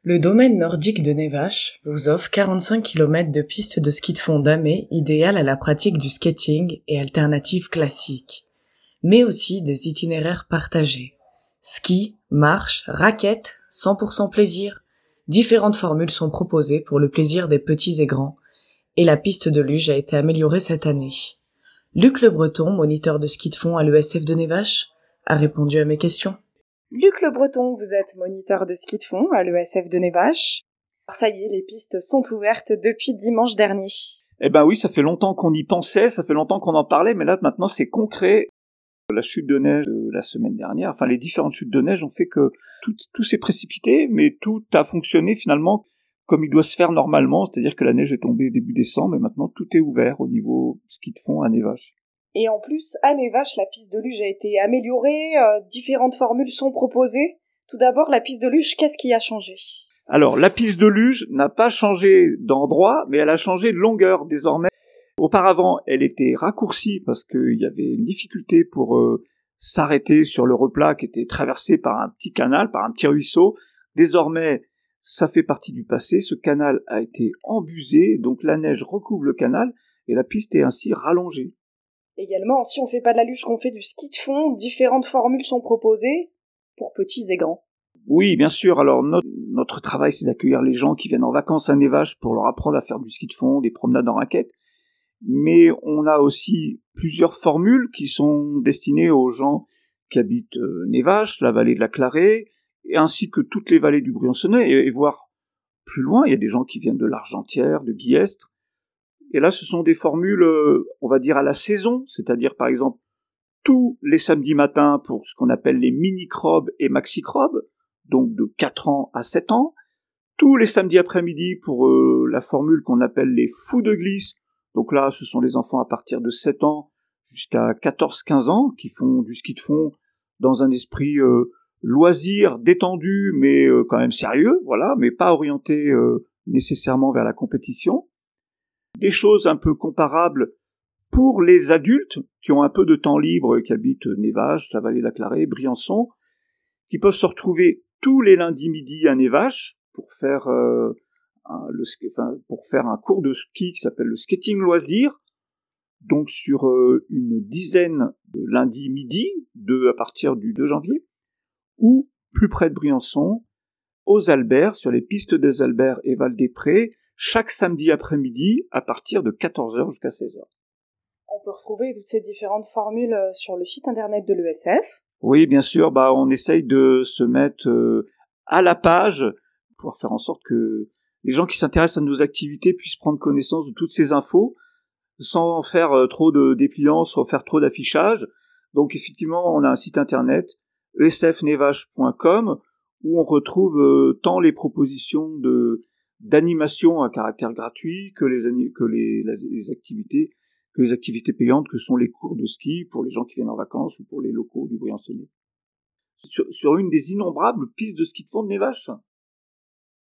Le domaine nordique de Nevache vous offre 45 km de pistes de ski de fond damées idéales à la pratique du skating et alternatives classiques, mais aussi des itinéraires partagés. Ski, marche, raquettes, 100% plaisir. Différentes formules sont proposées pour le plaisir des petits et grands, et la piste de luge a été améliorée cette année. Luc Le Breton, moniteur de ski de fond à l'ESF de Nevache, a répondu à mes questions. Luc Le Breton, vous êtes moniteur de ski de fond à l'ESF de Nevache. Alors ça y est, les pistes sont ouvertes depuis dimanche dernier. Eh ben oui, ça fait longtemps qu'on y pensait, ça fait longtemps qu'on en parlait, mais là maintenant c'est concret. La chute de neige de la semaine dernière, enfin les différentes chutes de neige ont fait que tout s'est précipité, mais tout a fonctionné finalement comme il doit se faire normalement, c'est-à-dire que la neige est tombée début décembre et maintenant tout est ouvert au niveau ski de fond à Nevache. Et en plus, à Nevache, la piste de luge a été améliorée, différentes formules sont proposées. Tout d'abord, la piste de luge, qu'est-ce qui a changé ? Alors, la piste de luge n'a pas changé d'endroit, mais elle a changé de longueur désormais. Auparavant, elle était raccourcie parce qu'il y avait une difficulté pour s'arrêter sur le replat qui était traversé par un petit canal, par un petit ruisseau. Désormais, ça fait partie du passé. Ce canal a été embusé, donc la neige recouvre le canal et la piste est ainsi rallongée. Également, si on fait pas de la luge, qu'on fait du ski de fond, différentes formules sont proposées pour petits et grands. Oui, bien sûr. Alors, notre travail, c'est d'accueillir les gens qui viennent en vacances à Nevache pour leur apprendre à faire du ski de fond, des promenades en raquette. Mais on a aussi plusieurs formules qui sont destinées aux gens qui habitent Nevache, la vallée de la Clarée, ainsi que toutes les vallées du Briançonnais, et voire plus loin, il y a des gens qui viennent de l'Argentière, de Guillestre. Et là, ce sont des formules, on va dire, à la saison, c'est-à-dire, par exemple, tous les samedis matins pour ce qu'on appelle les mini-crobes et maxi-crobes, donc de 4 ans à 7 ans, tous les samedis après-midi pour la formule qu'on appelle les fous de glisse, donc là, ce sont les enfants à partir de 7 ans jusqu'à 14-15 ans qui font du ski de fond dans un esprit loisir, détendu, mais quand même sérieux, voilà, mais pas orienté nécessairement vers la compétition. Des choses un peu comparables pour les adultes qui ont un peu de temps libre, qui habitent Nevache, la vallée de la Clarée, Briançon, qui peuvent se retrouver tous les lundis midi à Nevache pour faire un cours de ski qui s'appelle le skating loisir, donc sur une dizaine de lundis midi, à partir du 2 janvier, ou plus près de Briançon, aux Alberts, sur les pistes des Alberts et Val-des-Prés, chaque samedi après-midi à partir de 14h jusqu'à 16h. On peut retrouver toutes ces différentes formules sur le site internet de l'ESF. Oui, bien sûr, on essaye de se mettre à la page pour faire en sorte que les gens qui s'intéressent à nos activités puissent prendre connaissance de toutes ces infos sans faire trop de dépliants, sans faire trop d'affichage. Donc effectivement, on a un site internet esfnevache.com où on retrouve tant les propositions d'animation à caractère gratuit que les activités payantes que sont les cours de ski pour les gens qui viennent en vacances ou pour les locaux du Briançonnais. Sur une des innombrables pistes de ski de fond de Nevache.